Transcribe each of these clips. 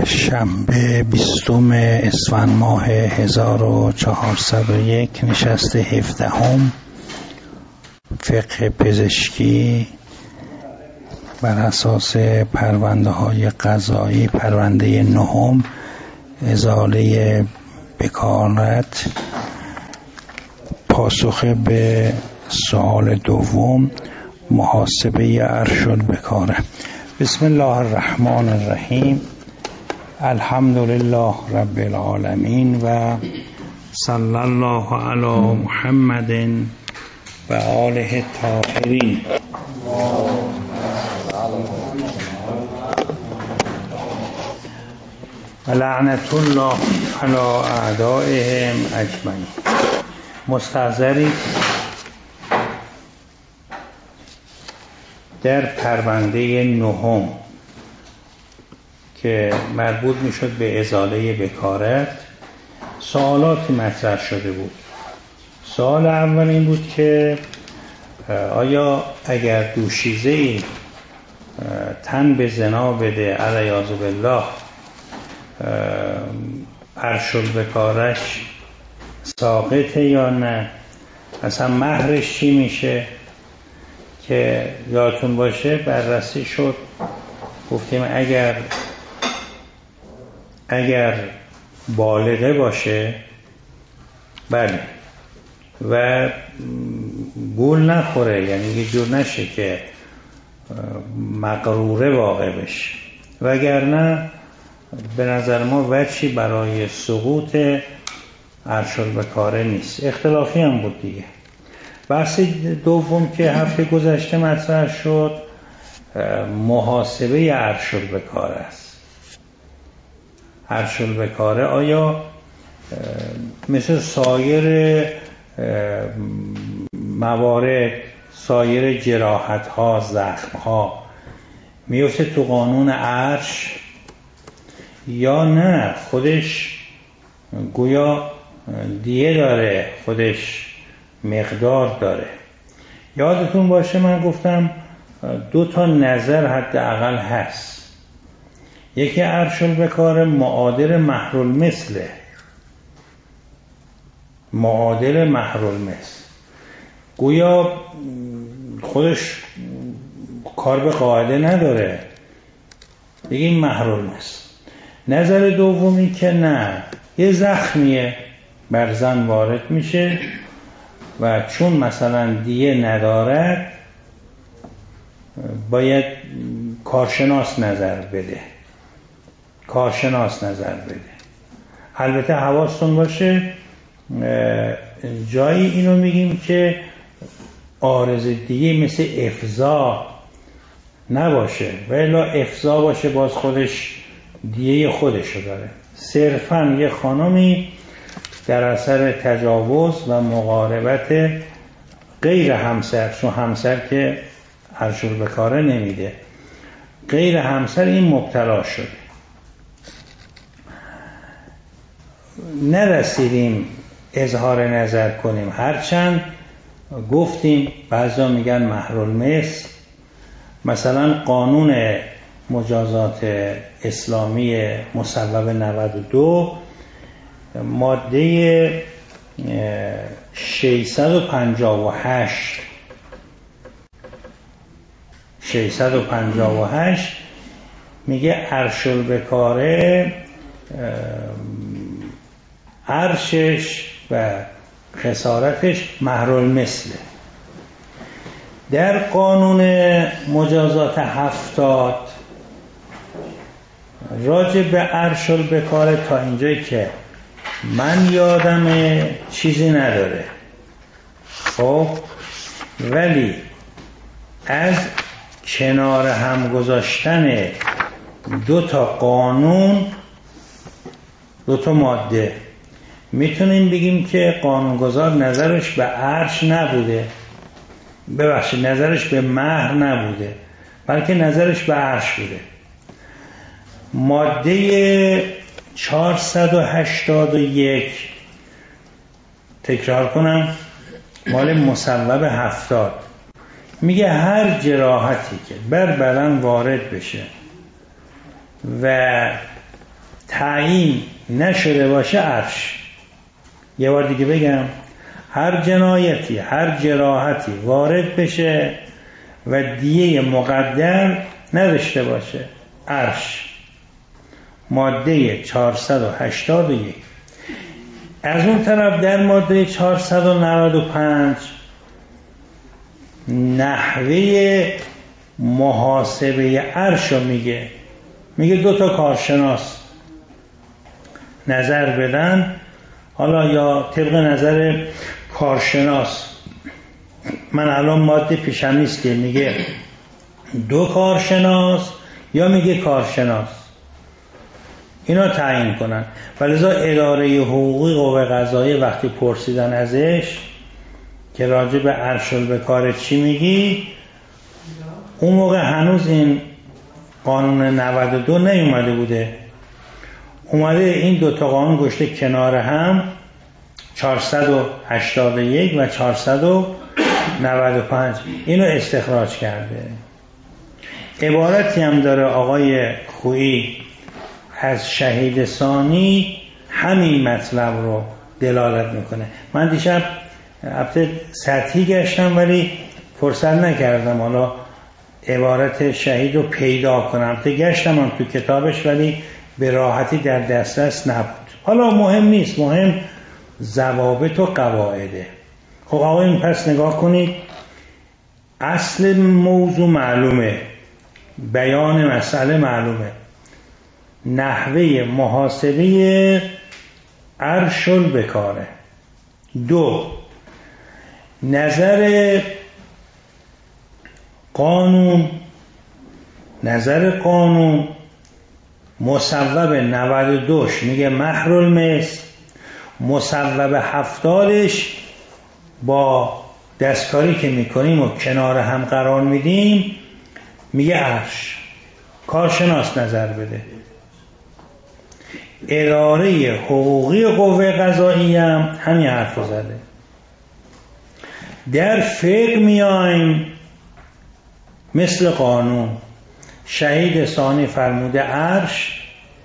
شنبه 20 اسفند ماه 1401 نشست 17 فقه پزشکی بر اساس پرونده های قضایی. پرونده 9 ازاله بکارت، پاسخ به سوال دوم محاسبه ارشدالبکاره. بسم الله الرحمن الرحیم. الحمدلله رب العالمین و صلی الله علی محمد و آله الطاهرین. و لعنت الله علی اعدائهم اجمعین. مستحضری در پرونده 9 که مربوط میشد به ازاله بکارت سوالاتی مطرح شده بود. سوال اول این بود که آیا اگر دوشیزه‌ای تن به زنا بده علیاذ بالله ارشدالبکارش ساقطه یا نه؟ اصلا مهرش چی میشه؟ که یادتون باشه بررسی شد، گفتیم اگر بالغه باشه بله و گول نخوره، یعنی یه جور نشه که مقروره واقع بشه، وگرنه به نظر ما وجهی برای سقوط ارشدالبکاره نیست. اختلافی هم بود دیگه. بحث دوم که هفته گذشته مطرح شد محاسبه ارشدالبکاره است. ارشدالبکاره آیا مثل سایر موارد، سایر جراحت ها، زخم ها میفته تو قانون عرش یا نه خودش گویا دیه داره، خودش مقدار داره؟ یادتون باشه من گفتم 2 نظر حداقل هست. یکی ارشدالبکاره معادل محرالمثله، معادل محرالمثل گویا خودش کار به قاعده نداره، بگیم محرالمثل. نظر دومی که نه، یه زخمیه بر زن وارد میشه و چون مثلا دیه ندارد باید کارشناس نظر بده. البته حواستون باشه جایی اینو میگیم که عارض دیه مثل افضا نباشه، ولی افضا باشه باز خودش دیه خودشو داره. صرفا یه خانمی در اثر تجاوز و مقاربت غیر همسر، چون همسر که ارشدالبکاره نمیده، غیر همسر این مبتلا شده. نرسیدیم اظهار نظر کنیم، هرچند گفتیم بعضا میگن محرالمثل. مثلا قانون مجازات اسلامی مصوب 92 ماده 658 میگه ارشدالبکاره عرشش و خسارتش محرالمثله. در قانون مجازات 70 راجع به ارشدالبکاره تا اینجایی که من یادم چیزی نداره. خب ولی از کنار هم گذاشتن 2 قانون، 2 ماده، میتونیم بگیم که قانونگذار نظرش به عرش نبوده، ببخشید نظرش به مهر نبوده، بلکه نظرش به عرش بوده. ماده 481 تکرار کنم، مال مصوب 70 میگه هر جراحتی که بر بدن وارد بشه و تعیین نشده باشه عرش. یه بار دیگه بگم، هر جنایتی هر جراحتی وارد بشه و دیه مقدر نداشته باشه عرش. ماده 481. از اون طرف در ماده 495 نحوه محاسبه عرش رو میگه 2 تا کارشناس نظر بدن، حالا یا طبق نظر کارشناس، من الان ماده پیشم نیست که میگه 2 کارشناس یا میگه کارشناس، اینا تعیین کنن. ولذا اداره حقوقی قوه قضاییه وقتی پرسیدن ازش که راجع به عرش البکار چی میگی، اون موقع هنوز این قانون 92 نیومده بوده، اومده این 2 تا قانون گشته کنار هم، 481 و 495 اینو استخراج کرده. عبارتی هم داره آقای خویی از شهید ثانی همین مطلب رو دلالت میکنه. من دیشب البته سطحی گشتم ولی فرصت نکردم حالا عبارت شهید رو پیدا کنم. البته گشتم هم تو کتابش ولی به راحتی در دسترس نبود. حالا مهم نیست، مهم ضوابط و قواعده. خب آقایون پس نگاه کنید، اصل موضوع معلومه، بیان مسئله معلومه، نحوه محاسبه عرش البکاره. 2 نظر قانون مصوب 92 میگه مهر المثل، مصوب 70 با دستکاری که میکنیم و کنار هم قرار میدیم میگه عرش. کارشناس نظر بده. اداره حقوقی قوه قضاییه هم همین حرف زده. در فقه میایم مثل قانون، شهید ثانی فرموده عرش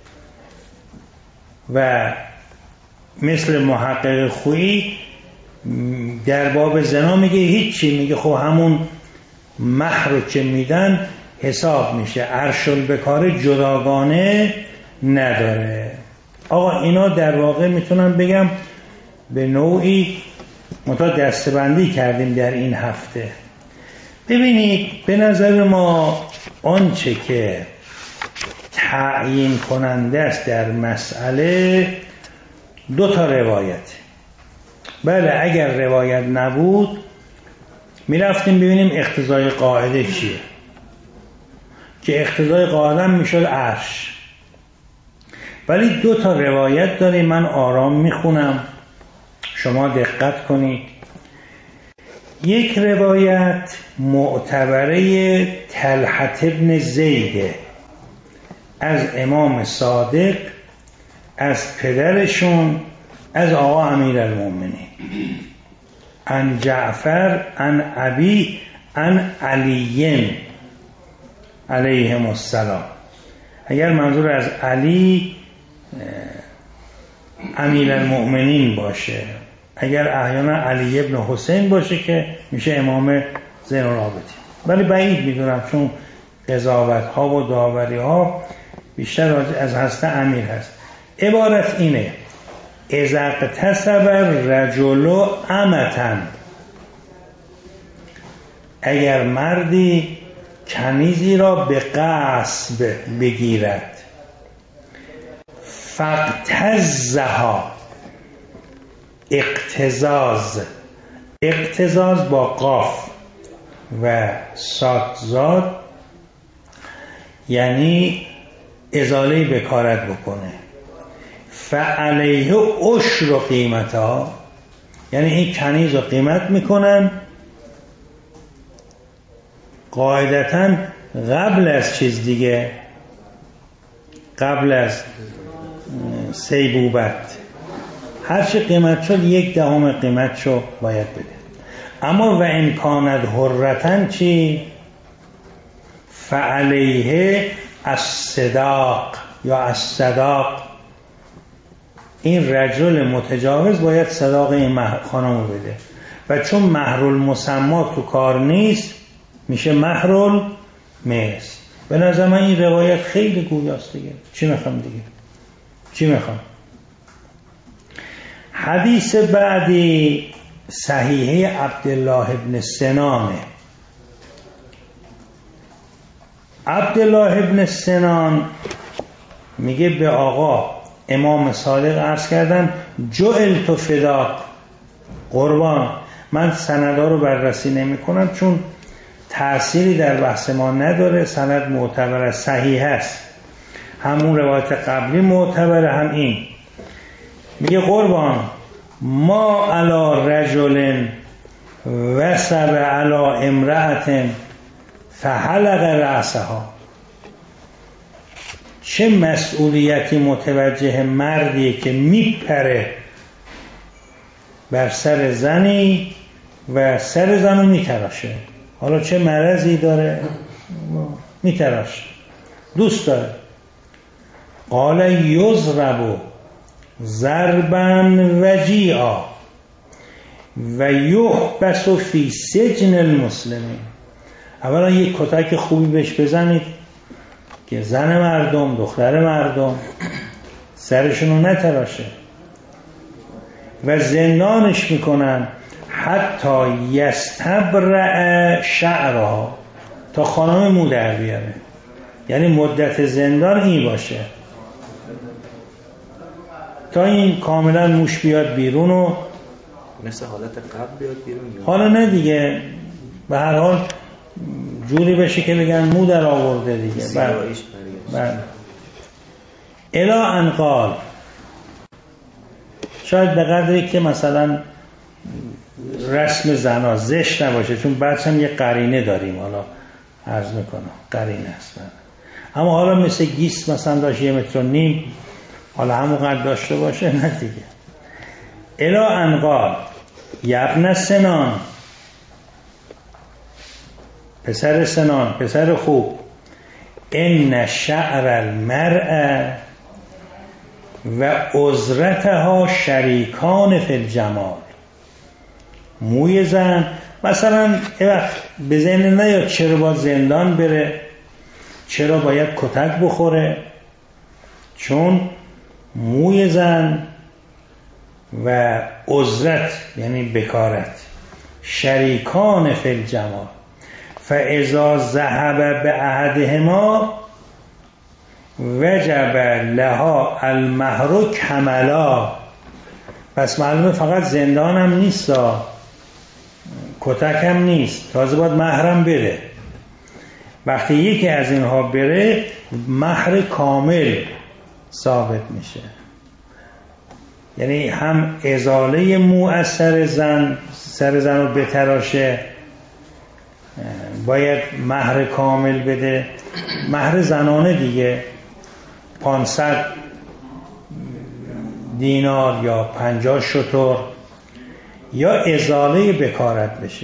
و مثل محقق خویی در باب زنا میگه هیچی، میگه خب همون مهر رو که میدن حساب میشه، عرش البکاره جداگانه نداره. آقا اینا در واقع میتونم بگم به نوعی دسته‌بندی کردیم در این هفته. ببینید به نظر ما آنچه که تعیین کننده است در مسئله 2 تا روایت. بله اگر روایت نبود میرفتیم ببینیم اقتضای قاعده چیه، که اقتضای قاعده میشد عرش. ولی 2 تا روایت داریم، من آرام میخونم شما دقت کنید. یک روایت معتبره طلحة بن زید از امام صادق، از پدرشون، از آقا امیرالمومنین، عن جعفر عن ابی عن علی علیهم السلام. اگر منظور از علی امیرالمومنین باشه، اگر احیانا علی ابن حسین باشه که میشه امام زین العابدین، ولی بعید میدونم چون قضاوت ها و داوری ها بیشتر از هسته امیر هست. عبارت اینه: اذا اغتصب الرجل امة، اگر مردی کنیزی را به غصب بگیرد، فاغتزها، اقتزاز با قاف و صادزاد یعنی ازاله بکارت بکنه، فعلیه عشر قیمتها، یعنی این کنیز رو قیمت میکنن قاعدتاً قبل از چیز دیگه، قبل از سیبوبت، هر چی قیمت شد 1/10 قیمت شو باید بده. اما و امکانت حرتن چی؟ فعلیه الصداق یا الصداق، این رجل متجاوز باید صداق این خانم بده و چون مهر المسمی تو کار نیست میشه مهر المثل. به نظر من این روایت خیلی گویاست دیگه. چی میخوام دیگه؟ چی میخوام؟ حدیث بعدی صحیحه عبدالله ابن سنانه. عبدالله ابن سنان میگه به آقا امام صادق عرض کردم جعلت فداک، قربان. من سندها رو بررسی نمی کنم چون تأثیری در بحث ما نداره. سند معتبر صحیح است، همون روایت قبلی معتبره هم این. میگه قربان ما علی رجل وسب علی امرأة فحلق رأسها، چه مسئولیتی متوجه مردی که میپره بر سر زنی و سر زنو میتراشه. حالا چه مرضی داره میتراشه، دوست داره. قال یضرب ضربا وجیعا و یحبس فی سجن المسلمین. اولا یک کتک خوبی بهش بزنید که زن مردم، دختر مردم سرشونو نتراشه و زندانش میکنن حتی یستبرع شعرها، تا خانم مو در بیاره. یعنی مدت زندان این باشه تا این کاملا موش بیاد بیرون و مثل حالت قبل بیاد بیرون. حالا نه دیگه، به هر حال جوری بشه که بگن مو در آورده دیگه. بله. الا انقال، شاید به قدری که مثلا رسم زنا زشت نباشه، چون بعدش هم یه قرینه داریم، حالا عرض میکنم قرینه هست. اما حالا مثل گیس مثلا داشت 1.5 متر، حالا همون قد داشته باشه نه دیگه. الا انقال یبن سنان، پسر سنان، پسر خوب، ان شعر المرء و عذرتها شریکان فی الجمال. موی زن مثلا به ذهن نیاد چرا باید زندان بره، چرا باید کتک بخوره، چون موی زن و عذرت یعنی بکارت شریکان فی الجمال. فاذا ذهب باحدهما وجب لها المهر کملا. پس معلومه فقط زندان هم نیست، کتک هم نیست، تازه باید مهرم بده. وقتی یکی از اینها بره مهر کامل ثابت میشه. یعنی هم ازاله مو از سر زن رو بتراشه، باید مهر کامل بده، مهر زنانه دیگه، 500 دینار یا 50 شتر، یا ازاله بکارت بشه.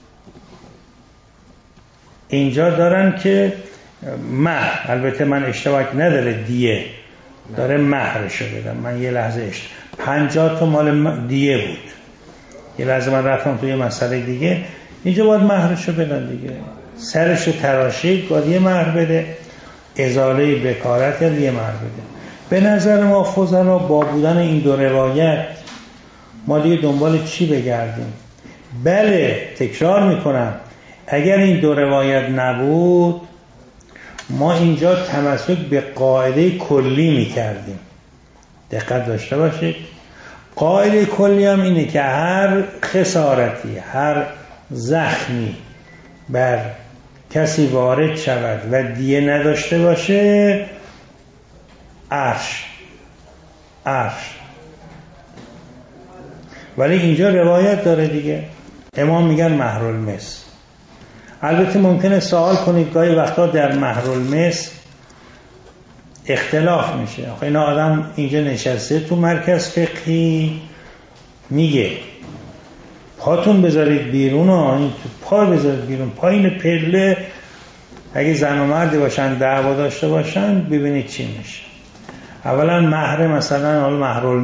اینجا دارن که مهر، البته من اشتباه نداره، دیه داره مهرشو بدم. من یه لحظه 50 تا مال دیه بود، یه لحظه من رفتم توی مسئله دیگه. اینجا باید مهرشو بدن دیگه، سرشو تراشید باید یه مهر بده، ازاله بکارت یا یه مهر بده. به نظر ما فضلا با بودن این دو روایت ما دیگه دنبال چی بگردیم؟ بله تکرار میکنم، اگر این دو روایت نبود ما اینجا تمسک به قاعده کلی میکردیم. دقت داشته باشید، قاعده کلی هم اینه که هر خسارتی، هر زخمی بر کسی وارد شود و دیه نداشته باشه، عرش. ولی اینجا روایت داره دیگه، امام میگن مهر المثل. البته ممکنه سوال کنید گاهی وقتا در مهر المثل اختلاف میشه. آخه اینا آدم اینجا نشسته تو مرکز فقهی میگه پاتون بذارید بیرون، این پا بذارید بیرون، پایین پله اگه زن و مردی باشن دعوا داشته باشن ببینید چی میشه. اولا مهر مثلا حالا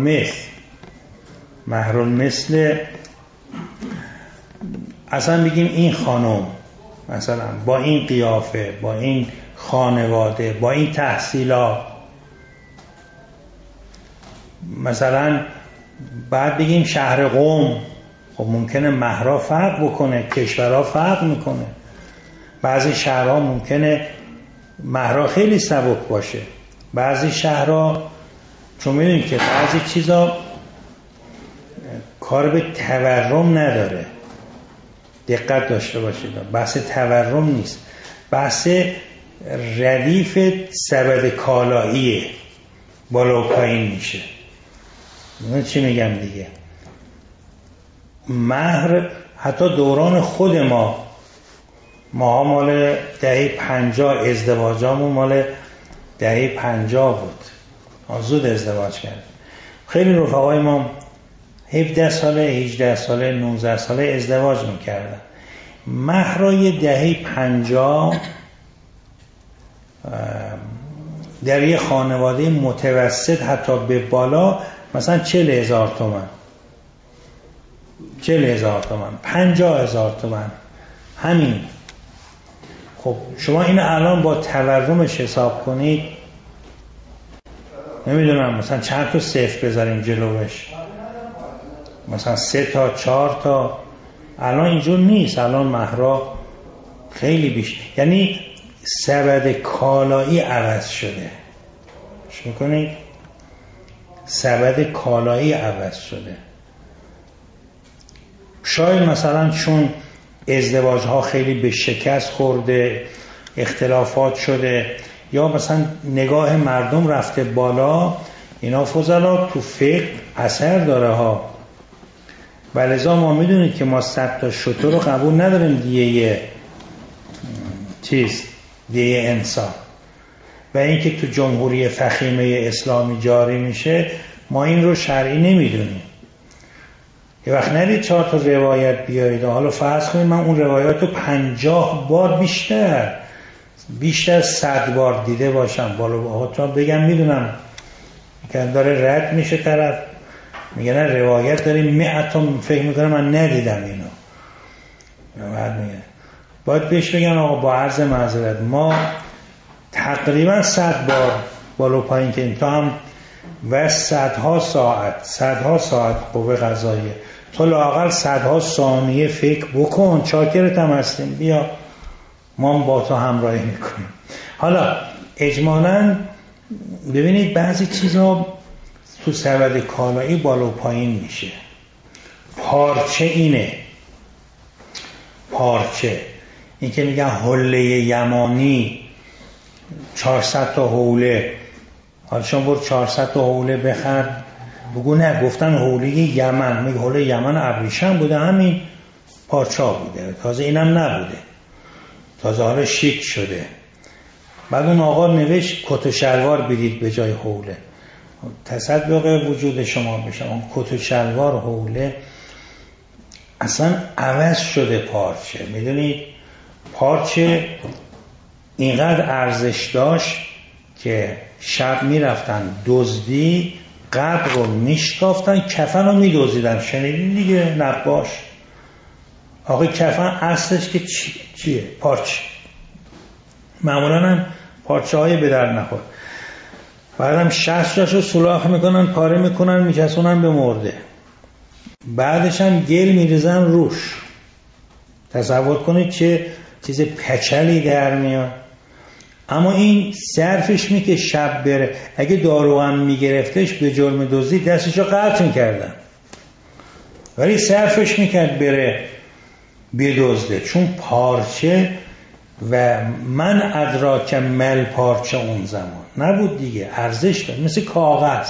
مهر المثل اصلا بگیم این خانم مثلا با این قیافه، با این خانواده، با این تحصیلات، مثلا بعد بگیم شهر قم، خب ممکنه مهرها فرق بکنه، کشورها فرق میکنه، بعضی شهرها ممکنه مهرها خیلی سبک باشه، بعضی شهرها چون میدونید که بعضی چیزا کار به تورم نداره، دقت داشته باشید، بحث تورم نیست، بحث ردیف سبد کالاییه، بالا و پایین میشه. من چی میگم دیگه؟ مهر حتی دوران خود ما مال دهه 50 ازدواجامون مال دهه 50 بود، زود ازدواج کرد. خیلی رفقای ما 17 ساله 18 ساله 19 ساله ازدواج میکردن. مهرای دهه 50 در یه خانواده متوسط حتی به بالا مثلا 40,000 تومان، 40,000 تومان، 50,000 تومان، همین. خب شما اینو الان با تورمش حساب کنید، نمیدونم مثلا چند تا صفر بذاریم جلوش، مثلا 3 تا 4 تا. الان اینجور نیست، الان مهرها خیلی بیشتر، یعنی سبد کالایی عوض شده. شو کنید سبد کالایی عوض شده. شاید مثلا چون ازدواج ها خیلی به شکست خورده، اختلافات شده، یا مثلا نگاه مردم رفته بالا، اینا فضلا تو فقه اثر داره ها. ولذا ما میدونید که ما 100 تا شتر رو قبول نداریم دیگه دیگه انسان، و اینکه تو جمهوری فخیمه اسلامی جاری میشه ما این رو شرعی نمیدونیم. یه وقت ندید 4 تا روایت بیارید، حالا فرض کنید من اون روایات رو 50 بار بیشتر 100 بار دیده باشم، بالا تا بگم میدونم که داره رد میشه طرف، میگه نه روایت داریم 100 تا، فکر میکنم من ندیدم اینو. بعد میگه باید بهش بگم آقا با عرض معذرت ما تقریبا 100 بار بالا پایین که تا هم و صدها ساعت قوه قضاییه، تو لااقل صدها ثانیه فکر بکن، چاکرت هم هستیم، بیا ما با تو همراهی میکنیم. حالا اجمالاً ببینید بعضی چیزا تو سبد کالایی بالا و پایین میشه. پارچه این که میگن حله یمانی 400 تا حوله، حالا شما برو 400 تا حوله بخر، بگو نه گفتن حوله یمن، میگه حوله یمن ابریشم بوده، همین پارچه بوده، تازه اینم نبوده، تازه حالا شیک شده. بعد اون آقا نوشت کت و شلوار بدید به جای حوله. تصدق وجود شما بشه، اون کت و شلوار حوله اصلا عوض شده پارچه. میدونید پارچه اینقدر ارزش داشت که شب میرفتن دزدی قبر رو میشکافتن، کفن رو میدزدیدن. شنیدین دیگه نقاش آقای کفن اصلش که چیه؟ پارچه. معمولا هم پارچه های به در نخور، بعدم 60 رو سوراخ میکنن، پاره میکنن، میچسونن به مرده، بعدش هم گل میریزن روش. تصور کنید چه چیز پچلی در میاد. اما این صرفش می که شب بره، اگه دارو هم میگرفتش به جرم دزدی دستشو قطع میکردن، ولی صرفش میکرد بره بدزده، چون پارچه و من ادراک مل پارچه اون زمان نبود دیگه، ارزش داشت مثل کاغذ.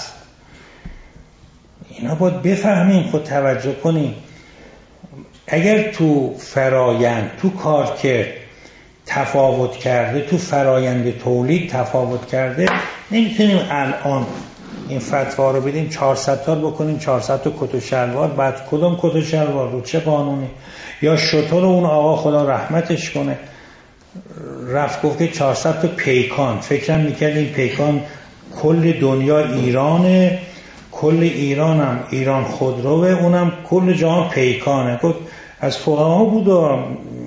اینا باید بفهمیم، خود توجه کنیم. اگر تو فرایند تو کارکرد تفاوت کرده، تو فرایند تولید تفاوت کرده، نمیتونیم الان این فتوا رو بدیم 400 تا بکنیم 400 تا کت و شلوار. بعد کدوم کت و شلوار رو چه قانونی؟ یا شطور اون آقا خدا رحمتش کنه رفت گفت که 400 تا پیکان، فکرم میکرد این پیکان کل دنیا ایرانه، کل ایران هم ایران خودروه، اونم کل جهان پیکانه. از فقها بود و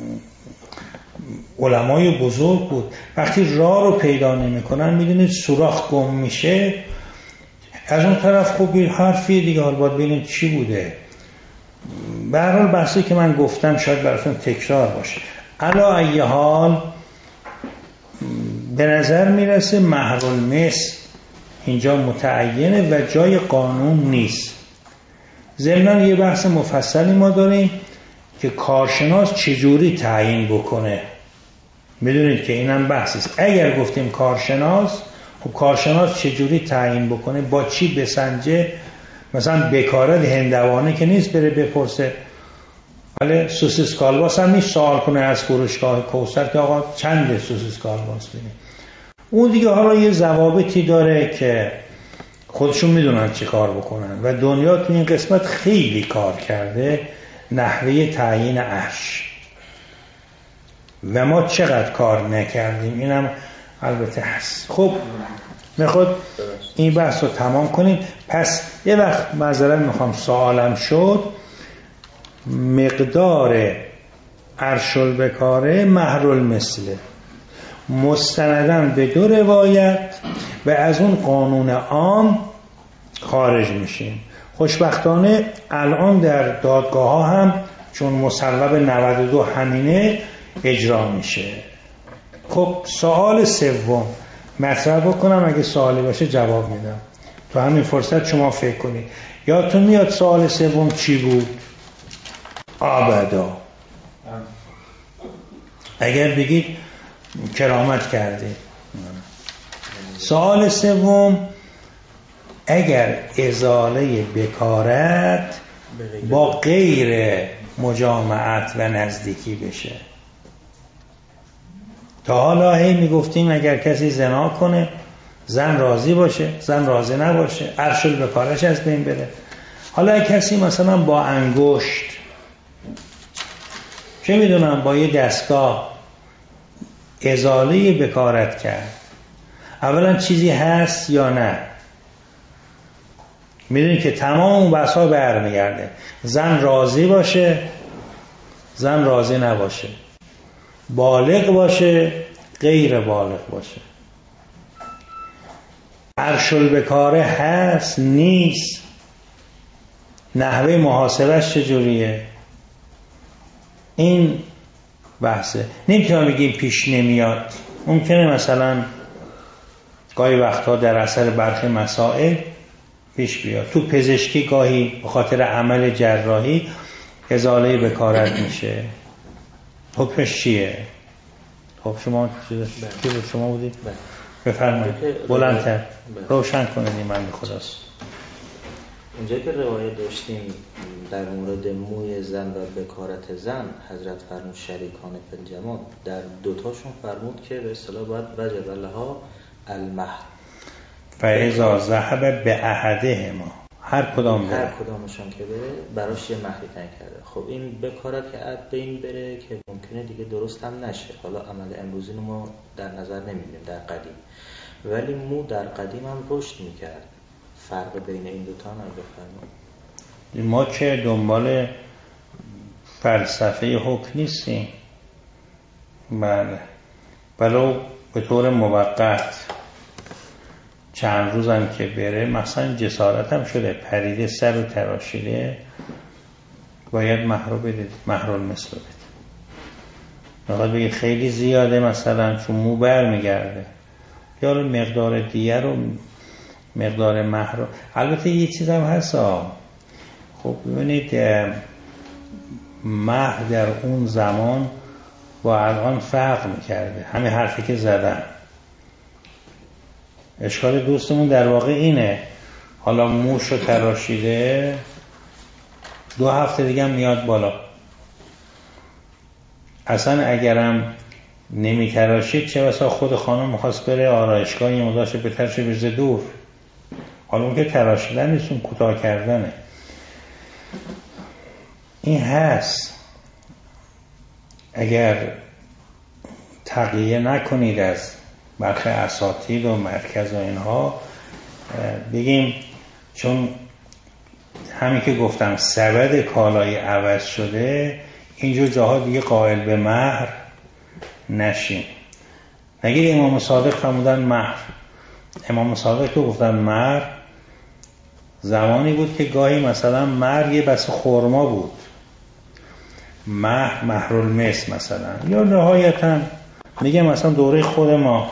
علمای بزرگ بود. وقتی راه رو پیدا نمی‌کنن می‌دونید سوراخ گم میشه. از اون طرف خب حرفی دیگه، حال باید ببینیم چی بوده. به هر حال بحثی که من گفتم شاید براتون تکرار باشه. علی ای حال به نظر میرسه مهر المثل اینجا متعینه و جای قانون نیست. ضمناً یه بحث مفصلی ما داریم که کارشناس چجوری تعیین بکنه. میدونید که اینم بحثی است. اگر گفتیم کارشناس، خب کارشناس چجوری تعیین بکنه، با چی بسنجه؟ مثلا بکارت هندوانه که نیست بره بپرسه، ولی سوسیس کالباس هم نیست سوال کنه از فروشگاه کوثر که آقا چنده سوسیس کالباس بدین. اون دیگه حالا یه ضوابطی داره که خودشون میدونن چی کار بکنن و دنیا تو این قسمت خیلی کار کرده، نحوه تعیین عرش، و ما چقدر کار نکردیم اینم البته هست. خب میخواد این بحث رو تمام کنیم. پس یه وقت معذرت میخوام سوالم شد، مقدار عرش البکاره مهر المثل مستنداً به 2 روایت و از اون قانون عام خارج میشیم. خوشبختانه الان در دادگاه ها هم چون مصوب 92 همینه اجرا میشه. خب سوال سوم مطرح بکنم، اگه سوالی باشه جواب میدم. تو همین فرصت شما فکر کنید. یادتون میاد سوال سوم چی بود؟ ابدا. اگر بگید کرامت کرده. سوال سوم، اگر ازاله بکارت با غیر مجامعت و نزدیکی بشه. تا حالا هی میگفتیم اگر کسی زنا کنه زن راضی باشه، زن راضی نباشه، عرش البکارش از بین بره. حالا کسی مثلا با انگشت، چه میدونم با یه دستگاه ازاله بکارت کرد، اولا چیزی هست یا نه؟ میدونی که تمام اون بحثا برمیگرده زن راضی باشه، زن راضی نباشه، بالغ باشه، غیر بالغ باشه، عرش البکاره هست نیست، نحوه محاسبش چجوریه. این بحثه. نمیتونم بگیم پیش نمیاد، ممکنه مثلا گاهی وقتها در اثر برخی مسائل پیش بیاد. تو پزشکی گاهی به خاطر عمل جراحی ازاله بکارت میشه. حکمش چیه؟ خب شما چی بود؟ شما بودید؟ بفرمایید بلندتر روشن کنید. من خداست اونجایی که روایت داشتیم در مورد موی زن و بکارت زن، حضرت فرمود شریکان فی‌الجماع، در دوتاشون فرمود که به اصطلاح باید وجب لها المهر فاذا ذهب باحدهما، هر کدامشون که بره براش یه مهری تعیین کرده. خب این بکارت که عد بین بره که ممکنه دیگه درست هم نشه. حالا عمل امروزی رو ما در نظر نمی‌گیریم در قدیم، ولی مو در قدیم هم رشد میکرد. فرق بین این دوتا هم بفرمایید. ما که دنبال فلسفه حکم نیستیم، بله، ولو به طور موقت چند روزم که بره، مثلا جسارت هم شده پریده سر و تراشیده، باید مهر بدید، مهر المثل بدید. میخواد بگید خیلی زیاده مثلا چون مو بر میگرده، یا مقدار دیگر رو مقدار مهر. البته یه چیز هم هست خب ببینید مهر در اون زمان با الان فرق میکرده. همین حرفی که زدم، اشکال دوستمون در واقع اینه، حالا موشو تراشیده 2 هفته دیگه هم میاد بالا. اصلا اگرم نمی تراشید چه بسا خود خانم میخواست بره آرایشگاه یه مداش بترشه بریزه دور. حالا اون که تراشیدن نیست، اون کوتاه کردنه. این هست. اگر تقیه نکنید از برخی اساتید و مرکز و اینها، بگیم چون همین که گفتم سبد کالای عوض شده، اینجور جاها دیگه قائل به مهر نشیم. نگید امام صادق فرمودن مهر. امام صادق که گفتن مهر، زمانی بود که گاهی مثلا مهر یه بسته خرما بود، مهر المس مثلا، یا نهایتا میگه مثلا دوره خود ما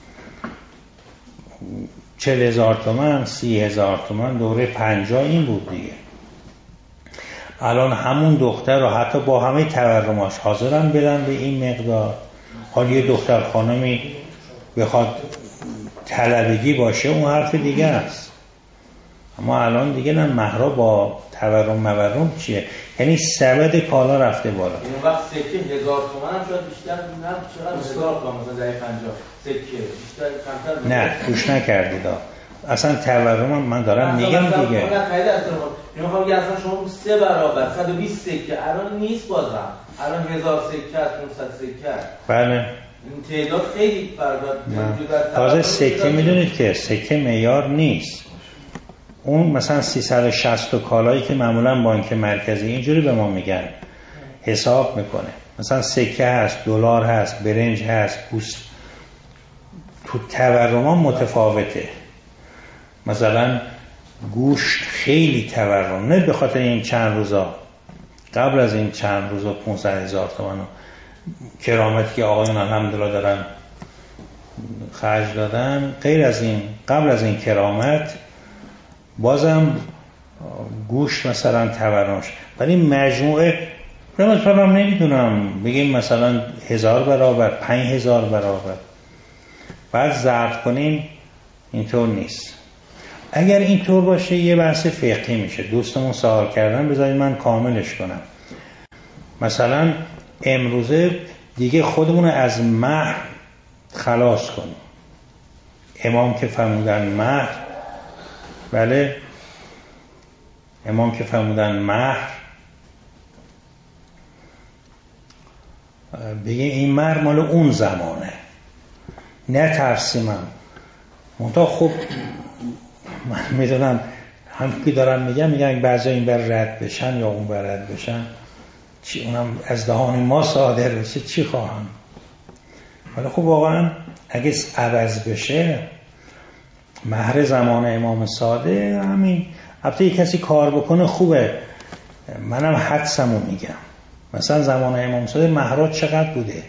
40,000 تومان 30,000 تومان، دوره 50 این بود دیگه. الان همون دختر رو حتی با همه تورماش حاضرن بدن به این مقدار. حالا یه دختر خانمی بخواد طلبگی باشه اون حرف دیگه است، اما الان دیگه نه مهرها با تورم چیه، یعنی سبد کالا رفته بالا. این وقت سکه 1000 تومان هم شاید بیشتر، نه چقدر 1000 تومان مثلا در 50 سکه بیشتر کمتر. نه گوش نکردید اصلا تورم هم من دارم میگم دیگه. نه خیلی اصلا میخوام بگم اصلا شما 3 برابر 120 سکه الان نیست، بازم الان 1000 سکه 500 سکه. بله این تعداد خیلی فرق داره. تازه سکه میدونید که سکه معیار نیست. اون مثلا 360 کالایی که معمولا بانک مرکزی اینجوری به ما میگن حساب میکنه، مثلا سکه هست، دلار هست، برنج هست، گوشت، تو تورم ها متفاوته. مثلا گوشت خیلی تورم، نه به خاطر این چند روزا، قبل از این چند روزا 500,000 تومان کرامتی که آقایون الحمدلله دارن خرج دادن، غیر از این قبل از این کرامت بازم گوشت مثلا تورمش، ولی مجموعه مثلا نمیدونم بگیم مثلا 1000 برابر 5000 برابر بعد ضرب کنیم، اینطور نیست. اگر اینطور باشه یه بحث فقهی میشه. دوستمون سوال کردن، بذارید من کاملش کنم. مثلا امروزه دیگه خودمون از مهر خلاص کنیم. امام که فرمودن مهر، بله امام که فرمودن مهر، بگه این مهر مال اون زمانه، نه ترسیمم. منتها خب من میدونم هم که دارم میگن بعضی این بر رد بشن یا اون بر رد بشن، چی اونم از دهان ما صادر بشه چی خواهم. ولی خب واقعا اگه عوض بشه مهر زمان امام صادق همین، البته یک کسی کار بکنه خوبه، منم حدسمو میگم. مثلا زمان امام صادق مهرات چقدر بوده؟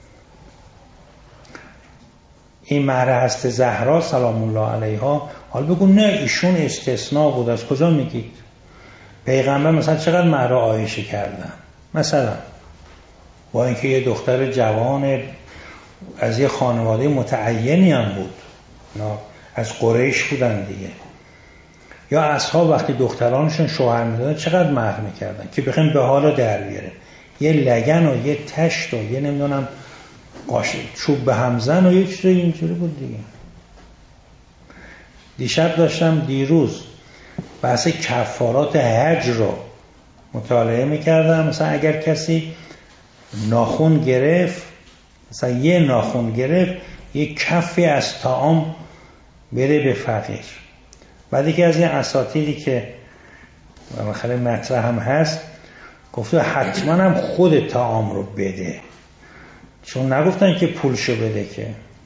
این مهر هست زهرا سلام الله علیها، حال بگو نه ایشون استثناء بود، از کجا میگید؟ پیغمبر مثلا چقدر مهر عایشه کردن مثلا، با اینکه یه دختر جوان از یه خانواده متعینی هم بود، از قریش بودن دیگه. یا اصحاب وقتی دخترانشون شوهر میدادن چقدر مهر میکردن که بخوایم به حالا در بیاره، یه لگن و یه تشت و یه نمیدونم چوب به همزن و یه چیزی اینجوری بود دیگه. دیشب داشتم دیروز بحث کفارات حج رو مطالعه میکردم. مثلا اگر کسی ناخن گرفت، مثلا یه ناخن گرفت، یه کفی از طعام بده به فقیر. بعد یکی از این اساتیدی که خیلی مطرح هم هست گفته حتما هم خود طعام رو بده، چون نگفتن که پولشو بده که.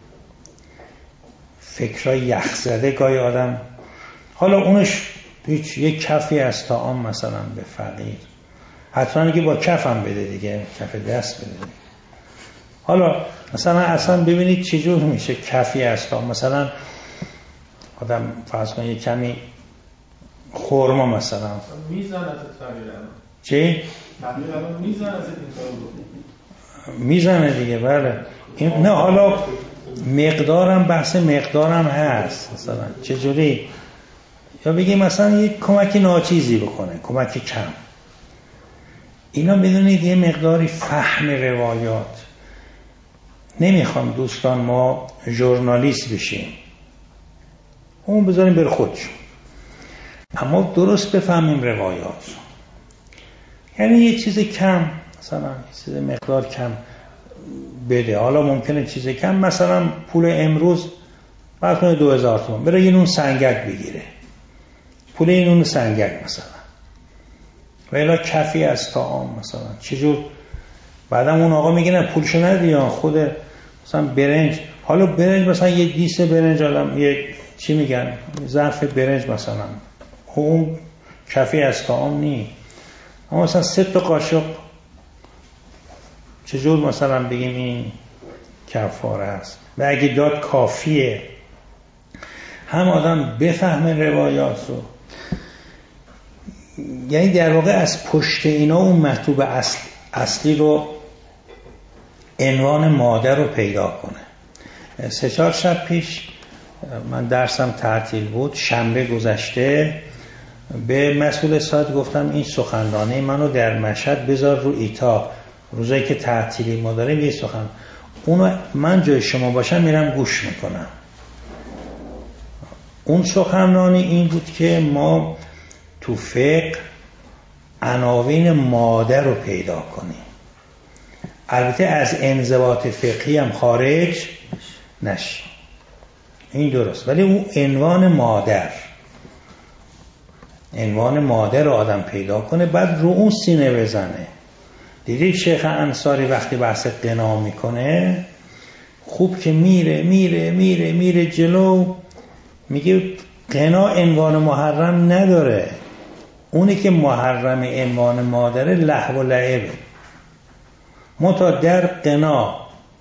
فکرای یخزده گاهی آدم، حالا اونش هیچ یک کفی از طعام مثلا به فقیر، حتما که با کف هم بده دیگه، کف دست بده دیگه. حالا مثلا اصلا ببینید چجور میشه کفی از طعام. مثلا آدم فرض کنه یک کمی خورما مثلا میزن از فقیر چی؟ فقیر میزن از این کارو میزنه دیگه. بله نه حالا مقدارم، بحث مقدارم هست. مثلا چجوری؟ یا بگیم مثلا یک کمک ناچیزی بکنه، کمک کم. اینا بدونید یه مقداری فهم روایات. نمیخوام دوستان ما ژورنالیست بشیم، اون بذاریم بر خودشون، اما درست بفهمیم روایات. یعنی یه چیز کم، مثلا یه چیز مقدار کم بده. حالا ممکنه چیز کم، مثلا پول امروز بعد کنه 2000 تومان بره یه نون سنگک بگیره، پول این نون سنگک مثلا، و الا کفی از طعام مثلا چجور. بعدم اون آقا میگه نه پولشو ندی یا خود مثلا برنج، حالا برنج مثلا یه دیس برنج آدم یه چی میگن ظرف برنج مثلا، اون کفی از طعام نی، اما مثلا 3 تا قاشق چجور مثلا بگیم این کفاره است. و اگه داد کافیه، هم آدم بفهمه روایات رو، یعنی در واقع از پشت اینا اون مطلوب اصلی رو، عنوان مادر رو پیدا کنه. 3-4 شب پیش من درسم تعطیل بود، شنبه گذشته به مسئول سایت گفتم این سخنرانی منو در مشهد بذار رو ایتا، روزایی که تعطیلی ما داریم یه سخن، اونو من جای شما باشم میرم گوش میکنم. اون سخنرانی این بود که ما تو فقه عناوین مادر رو پیدا کنیم، البته از انضباط فقهی هم خارج نشیم، این درست، ولی اون عنوان مادر رو آدم پیدا کنه، بعد رو اون سینه بزنه. دیدید شیخ انصاری وقتی بحث غنا میکنه خوب که میره جلو، میگه غنا عنوان محرم نداره، اونی که محرم عنوان مادره لهو و لعبه. متا در غنا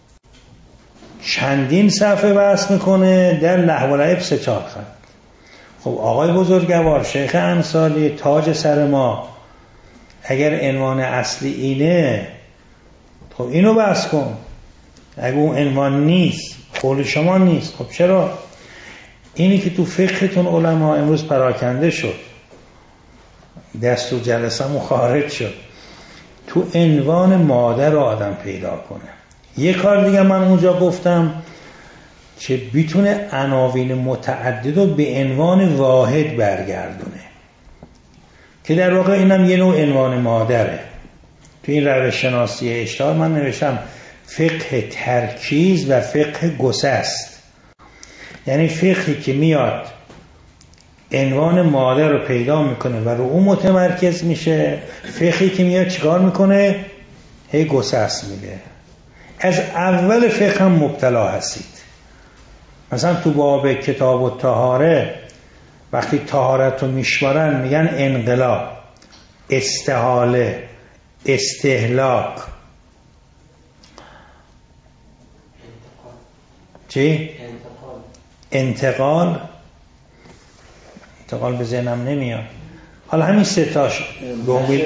چندین صفحه بحث میکنه، در لهو و لعب 3-4 خط. خب آقای بزرگوار شیخ انصاری تاج سر ما، اگر عنوان اصلی اینه خب اینو بحث کن، اگه اون عنوان نیست قول شما نیست، خب چرا؟ اینی که تو فقهتون علما امروز پراکنده شد، دستور جلسه‌مون خارج شد، تو عنوان مادر رو آدم پیدا کنه. یه کار دیگه من اونجا گفتم که بیتونه عناوین متعدد رو به عنوان واحد برگردونه، که در واقع اینم یه نوع عنوان مادره. تو این روش شناسی اشتغال من نوشتم فقه ترکیز و فقه گسست، یعنی فقهی که میاد عنوان مادر رو پیدا میکنه و رو اون متمرکز میشه، فقهی که میاد چیکار میکنه؟ هی گسست میده. از اول فقه هم مبتلا هستید. مثلا تو باب کتاب الطهاره وقتی طهارت رو میشمارن میگن انقلاب، استحاله، استهلاک، چی؟ انتقال به ذهنم نمیاد. حالا همین 3 تاش میمکه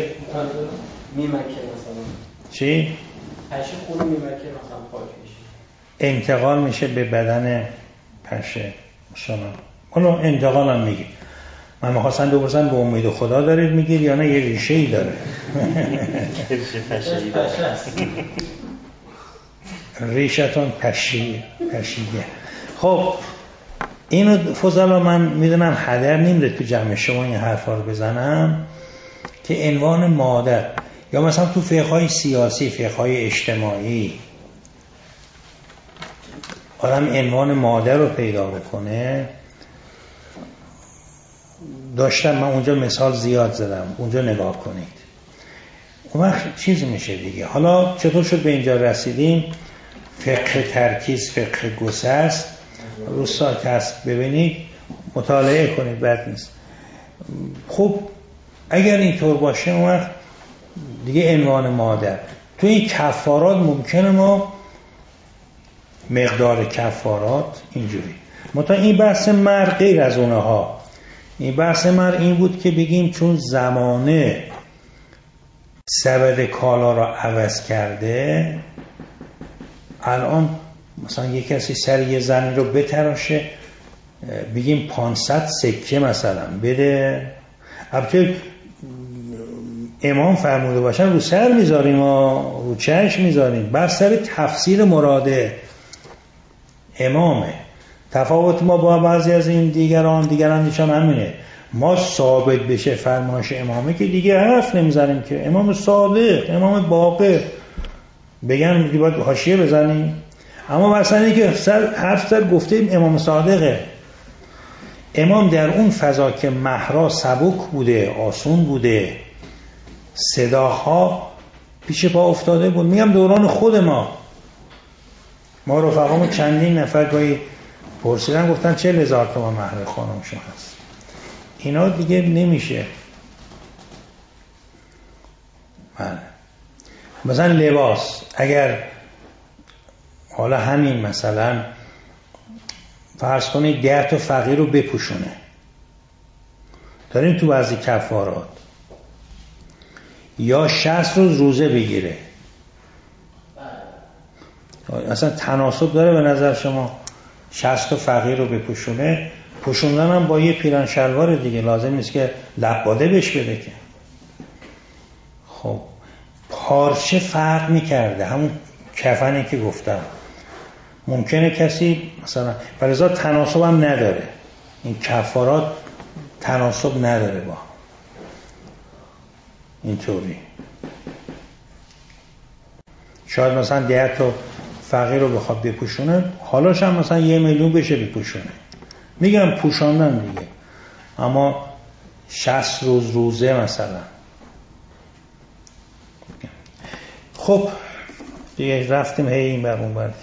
مثلا چی؟ پشه خون میمکه مثلا پاک میشه، انتقال میشه به بدن پشه شما. حالا انتقال هم میگی، من میخواستم بپرسم به امید خدا دارید میگید یا نه یه ریشه ای داره؟ ریشتون پشیه. خب اینو فضلا من میدونم هدر نمیره تو جمع شما این حرفا رو بزنم که عنوان مادر، یا مثلا تو فقه‌های سیاسی، فقه‌های اجتماعی آدم عنوان مادر رو پیدا بکنه. داشتم من اونجا مثال زیاد زدم، اونجا نگاه کنید، اون وقت چیز میشه دیگه. حالا چطور شد به اینجا رسیدیم؟ فقه ترکیز، فقه گسست، رو سایت هست ببینید، مطالعه کنید، بد نیست. خب اگر اینطور باشه اون وقت دیگه عنوان مادر تو این کفارات ممکنه ما مقدار کفارات اینجوری، مثلا این بحث مر غیر از اونها. این بحث مر این بود که بگیم چون زمانه سبد کالا را عوض کرده، الان مثلا یک کسی سر یه زنی رو بتراشه بگیم 500 سکه مثلا بده، البته امام فرموده باشن رو سر میذاریم و رو چشم میذاریم، بر سر تفسیر مراده امامه. تفاوت ما با بعضی از این دیگران نشان همینه، ما ثابت بشه فرمایش امامه که دیگه حرف نمیزنیم که امام صادق، امام باقر بگن باید حاشیه بزنیم. اما مثلا که حرف زد گفتیم امام صادقه. امام در اون فضا که مهرا سبک بوده، آسون بوده، صداها پیش پا افتاده بود. میگم دوران خود ما رفقامو چندین نفر گاهی پرسیدن، گفتن 40,000 تومان مهر خانم شما هست. اینا دیگه نمیشه. بله. مثلا لباس، اگر حالا همین مثلا فرض کنید 10 تا فقیر رو بپوشونه، داریم تو بعضی کفارات، یا 60 روز روزه بگیره، اصلا تناسب داره به نظر شما 60 تا فقیر رو بپوشونه؟ پوشوندن هم با یه پیرن شلوار دیگه، لازم نیست که لباده بهش بده که. خب پارچه فرق میکرده، همون کفنی که گفتم. ممکنه کسی مثلا ولذا تناسب هم نداره، این کفارات تناسب نداره با اینطوری. شاید مثلا 10 تا فقیر رو بخواد بپوشونه، حالاش هم مثلا 1 میلیون بشه بپوشونه. میگم پوشاندن دیگه، اما 60 روز روزه مثلا. خب دیگه رفتیم هی این بر اون بر.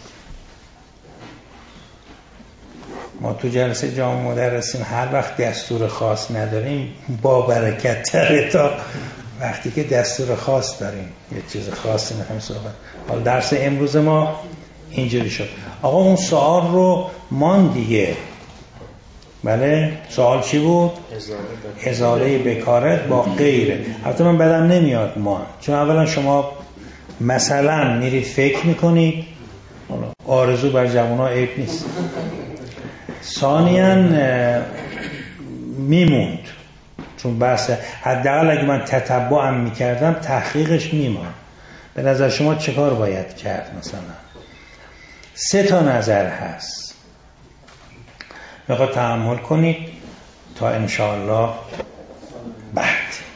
ما تو جلسه جامع مدرسین هر وقت دستور خاص نداریم با برکت تره تا وقتی که دستور خاص داریم یه چیز خاصی نمی‌خوایم صحبت. حالا درس امروز ما اینجوری شد. آقا اون سوال رو مان دیگه. بله سوال چی بود؟ ازاله بکارت با غیره. البته من بدم نمیاد مان، چون اولا شما مثلا میرید فکر میکنید، آرزو بر جوان‌ها عیب نیست. ثانیاً میموند، چون بحث حداقل اگه من تتبعم میکردم تحقیقش میموند. به نظر شما چه کار باید کرد؟ مثلا 3 تا نظر هست، میخواد تحمل کنید تا انشاءالله بعد